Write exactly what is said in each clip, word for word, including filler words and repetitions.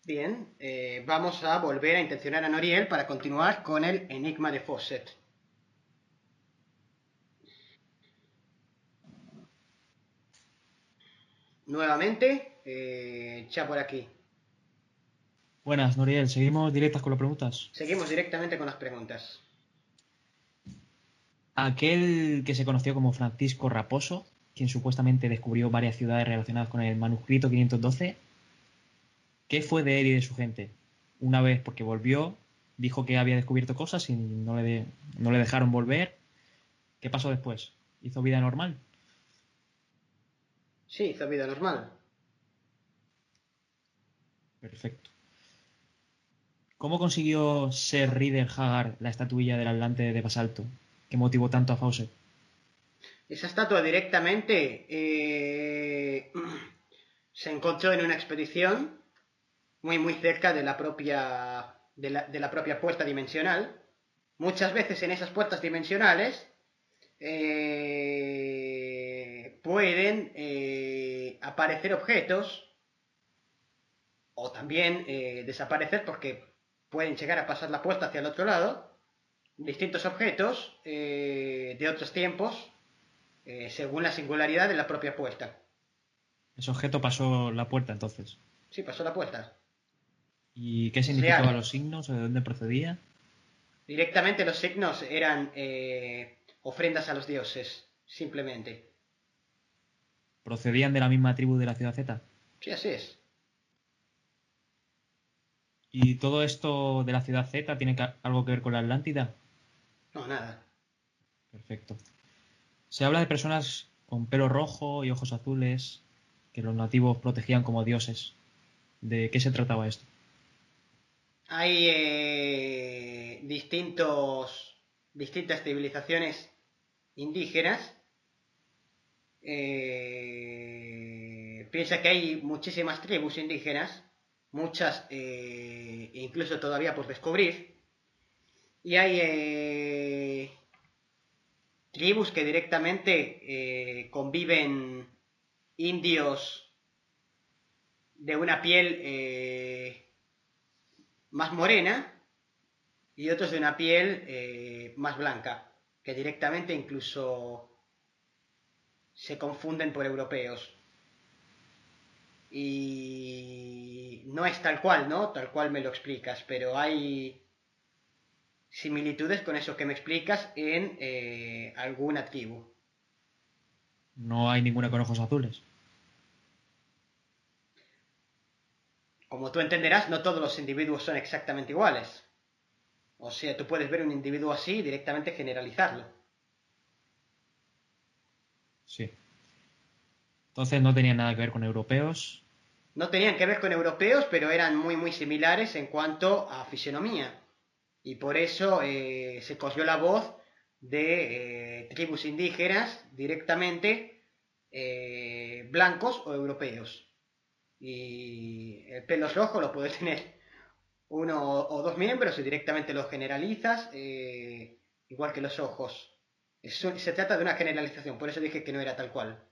Bien, eh, vamos a volver a intencionar a Noriel para continuar con el enigma de Fawcett. Nuevamente, eh, ya por aquí. Buenas, Noriel. ¿Seguimos directas con las preguntas? Seguimos directamente con las preguntas. Aquel que se conoció como Francisco Raposo, quien supuestamente descubrió varias ciudades relacionadas con el manuscrito quinientos doce, ¿qué fue de él y de su gente? Una vez, porque volvió, dijo que había descubierto cosas y no le, de- no le dejaron volver. ¿Qué pasó después? ¿Hizo vida normal? Sí, hizo vida normal. Perfecto. ¿Cómo consiguió Ser Rider Haggard la estatuilla del Atlante de basalto que motivó tanto a Fawcett? Esa estatua directamente eh, se encontró en una expedición muy muy cerca de la propia de la, de la propia puerta dimensional. Muchas veces en esas puertas dimensionales eh, pueden eh, aparecer objetos o también eh, desaparecer porque pueden llegar a pasar la puerta hacia el otro lado, distintos objetos eh, de otros tiempos eh, según la singularidad de la propia puerta. Ese objeto pasó la puerta entonces. Sí, pasó la puerta. ¿Y qué Es real. significaban los signos o de dónde procedía? Directamente los signos eran eh, ofrendas a los dioses, simplemente. ¿Procedían de la misma tribu de la ciudad Z? Sí, así es. ¿Y todo esto de la ciudad Z tiene que- algo que ver con la Atlántida? No, nada. Perfecto. Se habla de personas con pelo rojo y ojos azules que los nativos protegían como dioses. ¿De qué se trataba esto? Hay eh, distintos, distintas civilizaciones indígenas. Eh, piensa que hay muchísimas tribus indígenas, muchas eh, incluso todavía por descubrir, y hay eh, tribus que directamente eh, conviven indios de una piel eh, más morena y otros de una piel eh, más blanca, que directamente incluso se confunden por europeos. Y no es tal cual, ¿no? Tal cual me lo explicas, pero hay similitudes con eso que me explicas en eh, alguna tribu. No hay ninguna con ojos azules. Como tú entenderás, no todos los individuos son exactamente iguales. O sea, tú puedes ver un individuo así y directamente generalizarlo. Sí. Entonces no tenía nada que ver con europeos. No tenían que ver con europeos, pero eran muy muy similares en cuanto a fisionomía. Y por eso eh, se corrió la voz de eh, tribus indígenas directamente eh, blancos o europeos. Y el pelo rojo lo puede tener uno o dos miembros y directamente lo generalizas, eh, igual que los ojos. Es se trata de una generalización, por eso dije que no era tal cual.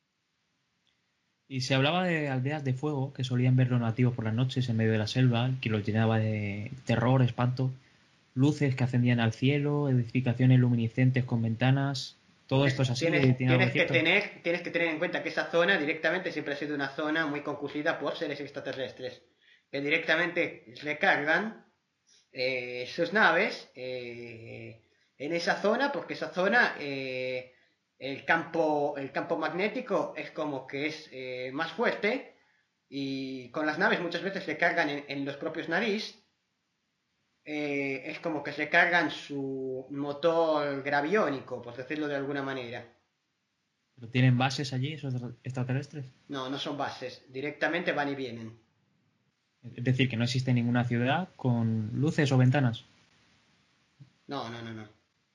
Y se hablaba de aldeas de fuego que solían ver los nativos por las noches en medio de la selva, que los llenaba de terror, espanto, luces que ascendían al cielo, edificaciones luminiscentes con ventanas. ¿Todo esto es Pues así? tienes, ¿Tiene algo de tienes, que cierto? tener, tienes que tener en cuenta que esa zona directamente siempre ha sido una zona muy concurrida por seres extraterrestres, que directamente recargan eh, sus naves eh, en esa zona, porque esa zona, eh, el, campo, el campo magnético es como que es eh, más fuerte y con las naves muchas veces recargan en, en los propios nariz, eh, es como que recargan su motor graviónico, por decirlo de alguna manera. ¿Pero tienen bases allí esos extraterrestres? No, no son bases, directamente van y vienen. Es decir, que no existe ninguna ciudad con luces o ventanas. No, no, no, no.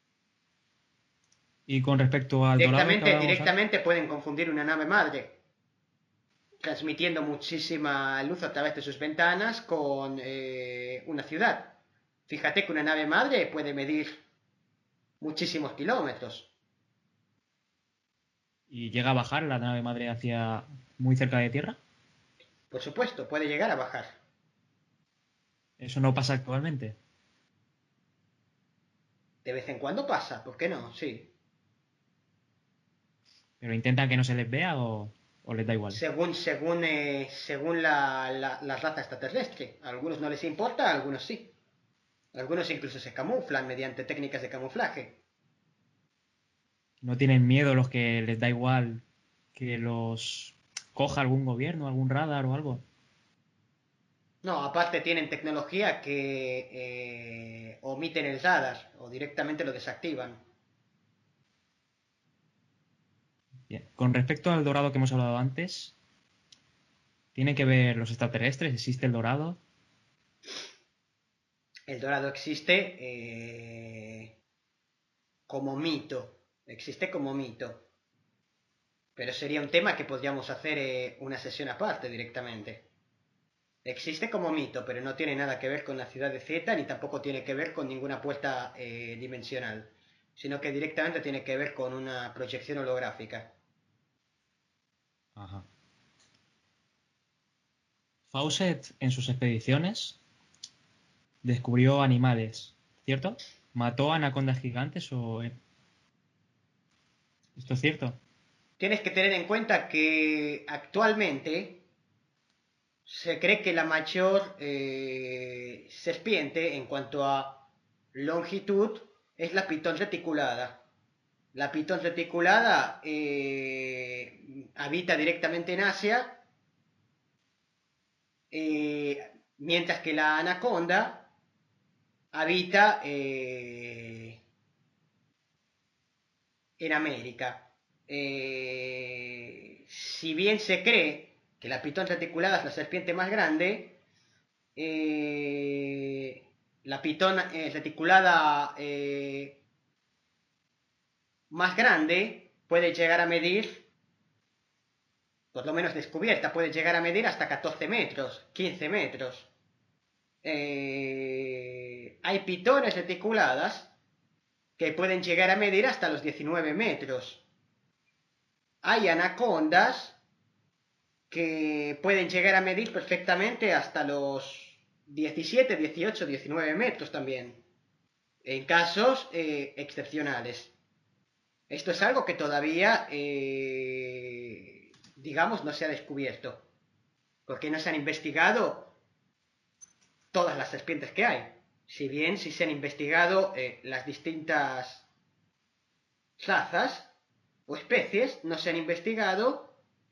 Y con respecto al dorado que Directamente, hablábamos antes, directamente pueden confundir una nave madre transmitiendo muchísima luz a través de sus ventanas con eh, una ciudad. Fíjate que una nave madre puede medir muchísimos kilómetros. y llega a bajar la nave madre hacia muy cerca de tierra, Por supuesto, puede llegar a bajar. ¿Eso no pasa actualmente? De vez en cuando pasa, ¿por qué no? Sí. ¿Pero intentan que no se les vea o, o les da igual? Según, según, eh, según la, la, la raza extraterrestre. A algunos no les importa, a algunos sí. Algunos incluso se camuflan mediante técnicas de camuflaje. ¿No tienen miedo los que les da igual que los coja algún gobierno, algún radar o algo? No, aparte tienen tecnología que eh, omiten el radar o directamente lo desactivan. Bien. Con respecto al dorado que hemos hablado antes, ¿tiene que ver los extraterrestres? ¿Existe el dorado? El dorado existe eh, como mito. Existe como mito. Pero sería un tema que podríamos hacer eh, una sesión aparte directamente. Existe como mito, pero no tiene nada que ver con la ciudad de Z, ni tampoco tiene que ver con ninguna puerta eh, dimensional, sino que directamente tiene que ver con una proyección holográfica. Ajá. Fawcett en sus expediciones descubrió animales, ¿cierto? ¿Mató a anacondas gigantes o...? ¿Esto es cierto? Tienes que tener en cuenta que actualmente se cree que la mayor eh, serpiente en cuanto a longitud es la pitón reticulada. La pitón reticulada eh, habita directamente en Asia, eh, mientras que la anaconda habita eh, en América. Eh, si bien se cree que la pitón reticulada es la serpiente más grande, eh, la pitón eh, reticulada eh, más grande puede llegar a medir, por lo menos descubierta, puede llegar a medir hasta catorce metros, quince metros. Eh, hay pitones reticuladas que pueden llegar a medir hasta los diecinueve metros. Hay anacondas que pueden llegar a medir perfectamente hasta los diecisiete, dieciocho, diecinueve metros también, en casos eh, excepcionales. Esto es algo que todavía, eh, digamos, no se ha descubierto, porque no se han investigado todas las serpientes que hay. Si bien sí se han investigado eh, las distintas razas o especies, no se han investigado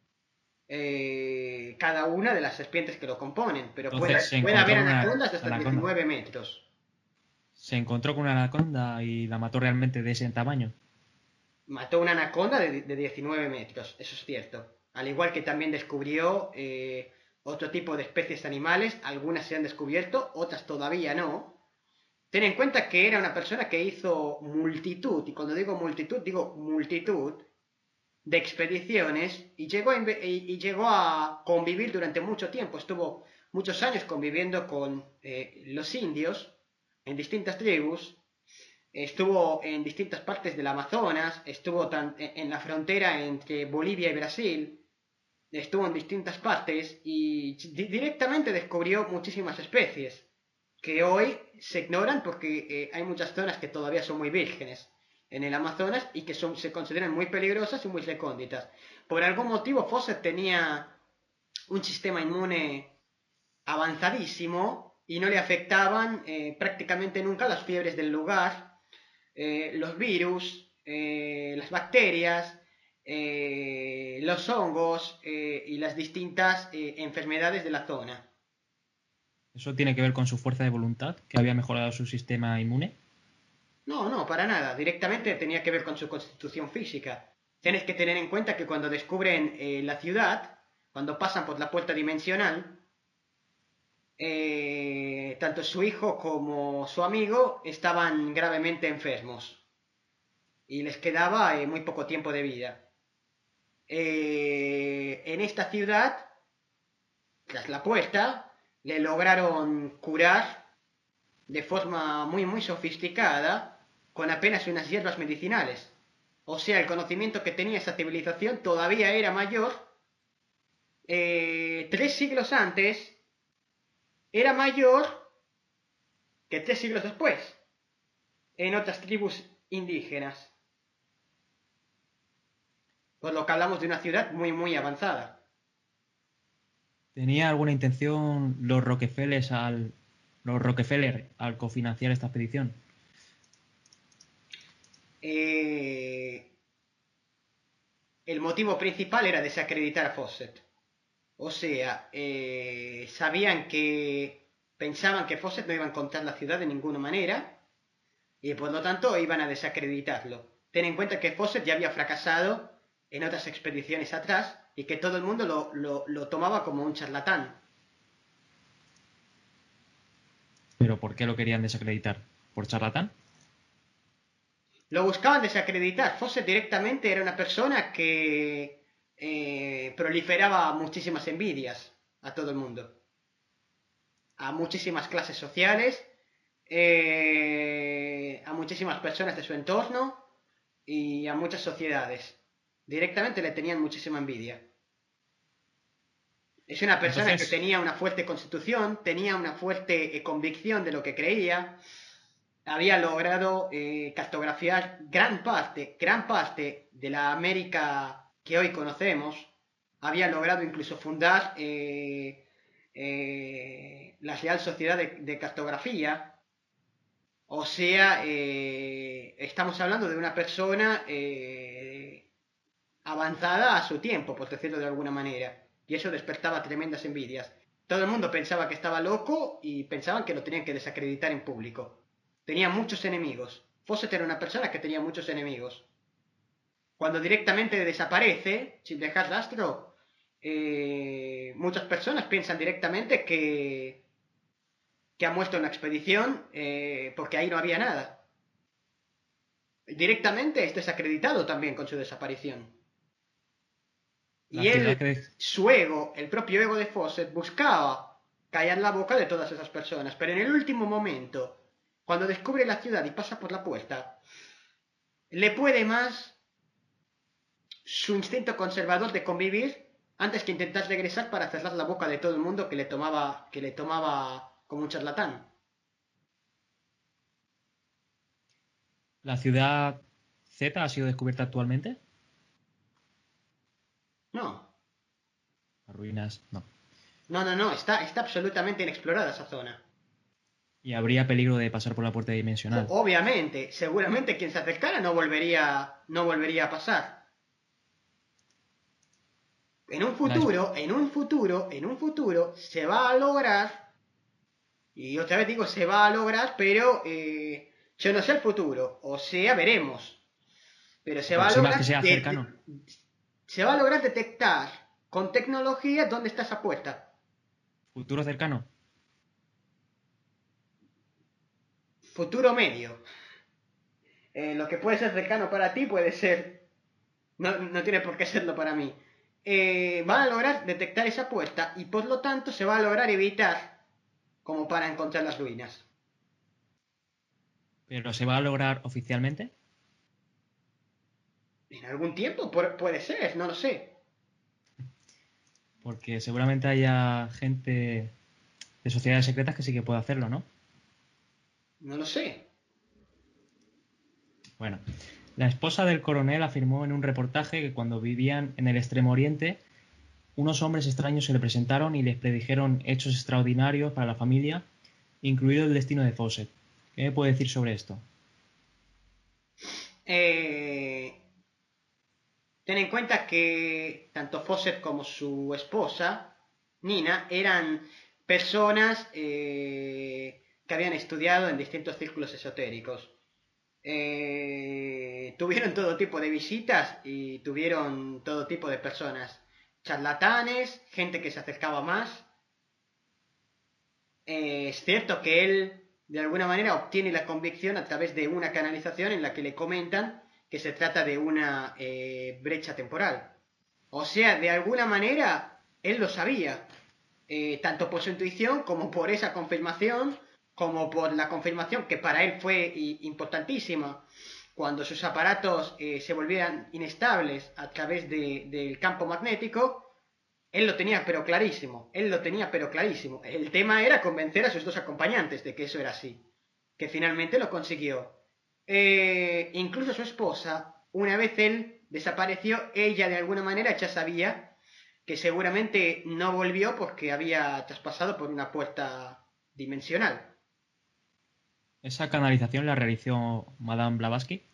eh, cada una de las serpientes que lo componen, pero puede, Entonces se puede encontró haber con una anacondas de hasta anaconda. diecinueve metros. Se encontró con una anaconda y la mató realmente de ese tamaño. Mató una anaconda de, de diecinueve metros, eso es cierto. Al igual que también descubrió eh, otro tipo de especies animales, algunas se han descubierto, otras todavía no. Ten en cuenta que era una persona que hizo multitud, y cuando digo multitud, digo multitud, de expediciones y llegó, a, y, y llegó a convivir durante mucho tiempo. Estuvo muchos años conviviendo con eh, los indios en distintas tribus. Estuvo en distintas partes del Amazonas. Estuvo tan, en la frontera entre Bolivia y Brasil. Estuvo en distintas partes y directamente descubrió muchísimas especies que hoy se ignoran porque eh, hay muchas zonas que todavía son muy vírgenes en el Amazonas y que son, se consideran muy peligrosas y muy recónditas. Por algún motivo Fawcett tenía un sistema inmune avanzadísimo y no le afectaban eh, prácticamente nunca las fiebres del lugar, eh, los virus, eh, las bacterias, eh, los hongos eh, y las distintas eh, enfermedades de la zona. ¿Eso tiene que ver con su fuerza de voluntad, que había mejorado su sistema inmune? No, no, para nada. Directamente tenía que ver con su constitución física. Tienes que tener en cuenta que cuando descubren eh, la ciudad, cuando pasan por la puerta dimensional, eh, tanto su hijo como su amigo estaban gravemente enfermos y les quedaba eh, muy poco tiempo de vida. Eh, en esta ciudad, tras la puerta, le lograron curar de forma muy muy sofisticada con apenas unas hierbas medicinales. O sea, el conocimiento que tenía esa civilización todavía era mayor. Eh, tres siglos antes era mayor que tres siglos después, en otras tribus indígenas. Por lo que hablamos de una ciudad muy, muy avanzada. ¿Tenía alguna intención los Rockefeller al, los Rockefeller al cofinanciar esta expedición? Eh, el motivo principal era desacreditar a Fawcett. O sea, eh, sabían que... pensaban que Fawcett no iba a encontrar la ciudad de ninguna manera y por lo tanto iban a desacreditarlo. Ten en cuenta que Fawcett ya había fracasado en otras expediciones atrás y que todo el mundo lo, lo, lo tomaba como un charlatán. ¿Pero por qué lo querían desacreditar? ¿Por charlatán? Lo buscaban desacreditar. Fawcett directamente era una persona que eh, proliferaba muchísimas envidias a todo el mundo. A muchísimas clases sociales, eh, a muchísimas personas de su entorno y a muchas sociedades. Directamente le tenían muchísima envidia. Es una persona Entonces... que tenía una fuerte constitución, tenía una fuerte eh, convicción de lo que creía, había logrado eh, cartografiar gran parte, gran parte de la América que hoy conocemos, había logrado incluso fundar eh, eh, la Real Sociedad de, de Cartografía. O sea, eh, estamos hablando de una persona eh, avanzada a su tiempo, por decirlo de alguna manera. Y eso despertaba tremendas envidias. Todo el mundo pensaba que estaba loco y pensaban que lo tenían que desacreditar en público. Tenía muchos enemigos. Fawcett era una persona que tenía muchos enemigos. Cuando directamente desaparece, sin dejar rastro, eh, muchas personas piensan directamente que, que ha muerto en la expedición eh, porque ahí no había nada. Directamente es desacreditado también con su desaparición. Y él, que... su ego, el propio ego de Fawcett, buscaba callar la boca de todas esas personas, pero en el último momento, cuando descubre la ciudad y pasa por la puerta, le puede más su instinto conservador de convivir antes que intentar regresar para cerrar la boca de todo el mundo que le tomaba, que le tomaba como un charlatán. ¿La ciudad Z ha sido descubierta actualmente? No. Las ruinas, no. No, no, no, está, está absolutamente inexplorada esa zona. Y habría peligro de pasar por la puerta dimensional. Obviamente, seguramente quien se acercara no volvería, no volvería a pasar. En un futuro, en un futuro, en un futuro, se va a lograr, y otra vez digo se va a lograr, pero eh, yo no sé el futuro, o sea, veremos. Pero se va a lograr, que sea de, cercano. De, se va a lograr detectar con tecnología dónde está esa puerta. ¿Futuro cercano? Futuro medio. Eh, lo que puede ser cercano para ti puede ser... No, no tiene por qué serlo para mí. Eh, van a lograr detectar esa puerta y por lo tanto se va a lograr evitar como para encontrar las ruinas. ¿Pero se va a lograr oficialmente? En algún tiempo Pu- puede ser, no lo sé. Porque seguramente haya gente de sociedades secretas que sí que puede hacerlo, ¿no? No lo sé. Bueno, la esposa del coronel afirmó en un reportaje que cuando vivían en el Extremo Oriente, unos hombres extraños se le presentaron y les predijeron hechos extraordinarios para la familia, incluido el destino de Fawcett. ¿Qué me puede decir sobre esto? Eh, ten en cuenta que tanto Fawcett como su esposa, Nina, eran personas eh, que habían estudiado en distintos círculos esotéricos. Eh, tuvieron todo tipo de visitas y tuvieron todo tipo de personas. Charlatanes, gente que se acercaba más. Eh, es cierto que él, de alguna manera, obtiene la convicción a través de una canalización en la que le comentan que se trata de una eh, brecha temporal. O sea, de alguna manera, él lo sabía. Eh, tanto por su intuición como por esa confirmación, como por la confirmación que para él fue importantísima cuando sus aparatos eh, se volvieran inestables a través de, del campo magnético. Él lo tenía pero clarísimo, él lo tenía pero clarísimo. El tema era convencer a sus dos acompañantes de que eso era así. que finalmente lo consiguió. Eh, incluso su esposa, una vez él desapareció, ella de alguna manera ya sabía que seguramente no volvió porque había traspasado por una puerta dimensional. ¿Esa canalización la realizó Madame Blavatsky?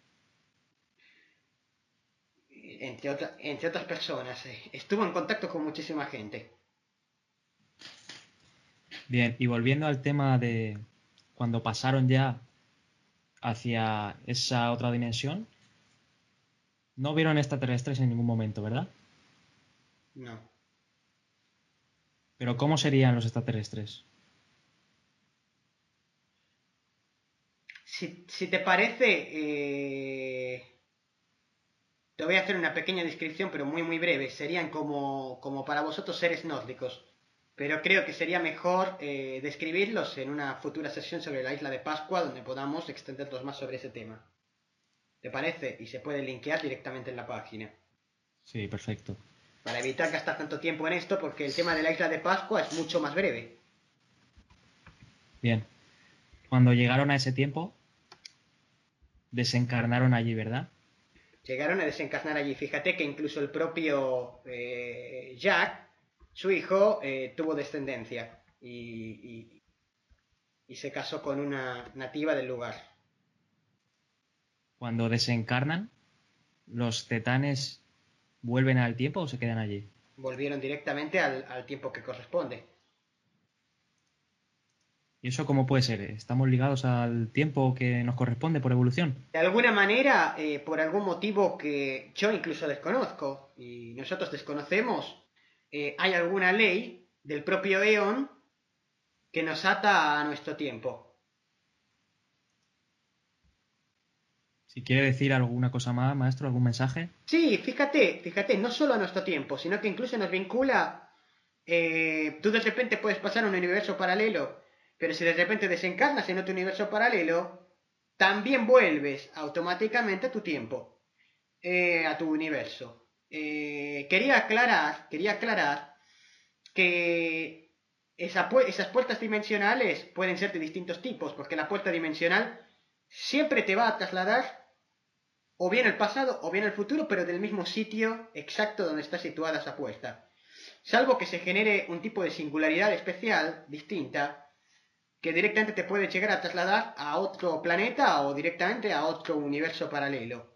Entre, otra, entre otras personas. Eh. Estuvo en contacto con muchísima gente. Bien, y volviendo al tema de cuando pasaron ya hacia esa otra dimensión, no vieron extraterrestres en ningún momento, ¿verdad? No. Pero ¿cómo serían los extraterrestres? Si, si te parece, eh, te voy a hacer una pequeña descripción, pero muy muy breve. Serían como, como para vosotros seres nórdicos. Pero creo que sería mejor eh, describirlos en una futura sesión sobre la isla de Pascua, donde podamos extendernos más sobre ese tema. ¿Te parece? Y se puede linkear directamente en la página. Sí, perfecto. Para evitar gastar tanto tiempo en esto, porque el tema de la isla de Pascua es mucho más breve. Bien. Cuando llegaron a ese tiempo, desencarnaron allí, ¿verdad? Llegaron a desencarnar allí. Fíjate que incluso el propio eh, Jack, su hijo, eh, tuvo descendencia y, y, y se casó con una nativa del lugar. Cuando desencarnan, ¿los tetanes vuelven al tiempo o se quedan allí? Volvieron directamente al, al tiempo que corresponde. ¿Y eso cómo puede ser? ¿Estamos ligados al tiempo que nos corresponde por evolución? De alguna manera, eh, por algún motivo que yo incluso desconozco y nosotros desconocemos, eh, hay alguna ley del propio Eón que nos ata a nuestro tiempo. Si quiere decir alguna cosa más, maestro, algún mensaje. Sí, fíjate, fíjate, no solo a nuestro tiempo, sino que incluso nos vincula. Eh, tú de repente puedes pasar a un universo paralelo, pero si de repente desencarnas en otro universo paralelo, también vuelves automáticamente a tu tiempo, eh, a tu universo. Eh, quería aclarar, quería aclarar que esa pu esas puertas dimensionales pueden ser de distintos tipos, porque la puerta dimensional siempre te va a trasladar o bien el pasado o bien el futuro, pero del mismo sitio exacto donde está situada esa puerta. Salvo que se genere un tipo de singularidad especial, distinta, que directamente te puede llegar a trasladar a otro planeta o directamente a otro universo paralelo.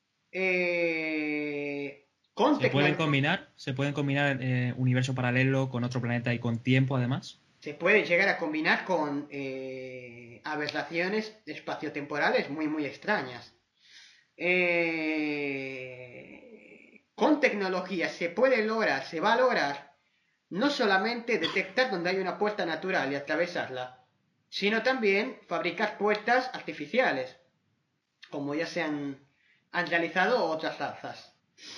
Eh, con ¿Se pueden tecnología combinar? ¿Se pueden combinar eh, universo paralelo con otro planeta y con tiempo además? se puede llegar a combinar con eh, aberraciones espaciotemporales muy muy extrañas. Eh, con tecnología se puede lograr, se va a lograr no solamente detectar donde hay una puerta natural y atravesarla, sino también fabricar puertas artificiales, como ya se han, han realizado otras razas.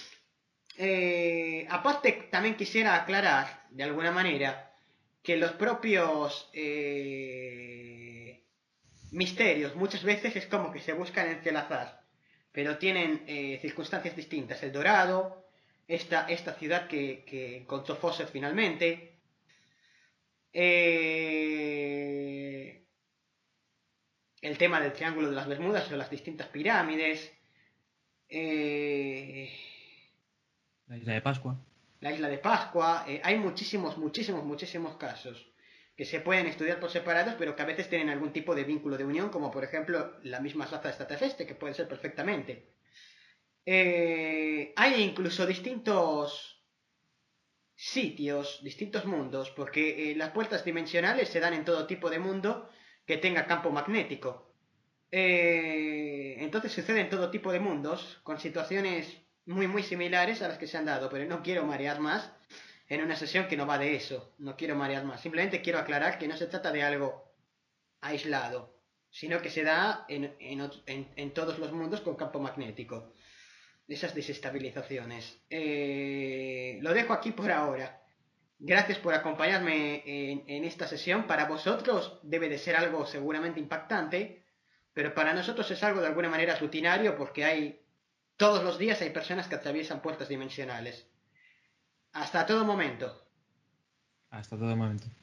Eh, aparte, también quisiera aclarar, de alguna manera, que los propios eh, misterios muchas veces es como que se buscan entrelazar, pero tienen eh, circunstancias distintas. El Dorado, esta, esta ciudad que, que encontró Fawcett finalmente, eh, el tema del Triángulo de las Bermudas o las distintas pirámides, eh, La isla de Pascua. la isla de Pascua, eh, hay muchísimos, muchísimos, muchísimos casos que se pueden estudiar por separados, pero que a veces tienen algún tipo de vínculo de unión, como por ejemplo la misma raza extraterrestre, que puede ser perfectamente. Eh, hay incluso distintos sitios, distintos mundos, porque eh, las puertas dimensionales se dan en todo tipo de mundo que tenga campo magnético. Eh, entonces sucede en todo tipo de mundos, con situaciones muy muy similares a las que se han dado, pero no quiero marear más en una sesión que no va de eso, no quiero marear más, simplemente quiero aclarar que no se trata de algo aislado, sino que se da en, en, en, en todos los mundos con campo magnético, esas desestabilizaciones. Eh, lo dejo aquí por ahora. Gracias por acompañarme en, en esta sesión. Para vosotros debe de ser algo seguramente impactante, pero para nosotros es algo de alguna manera rutinario porque hay todos los días hay personas que atraviesan puertas dimensionales. Hasta todo momento. Hasta todo momento.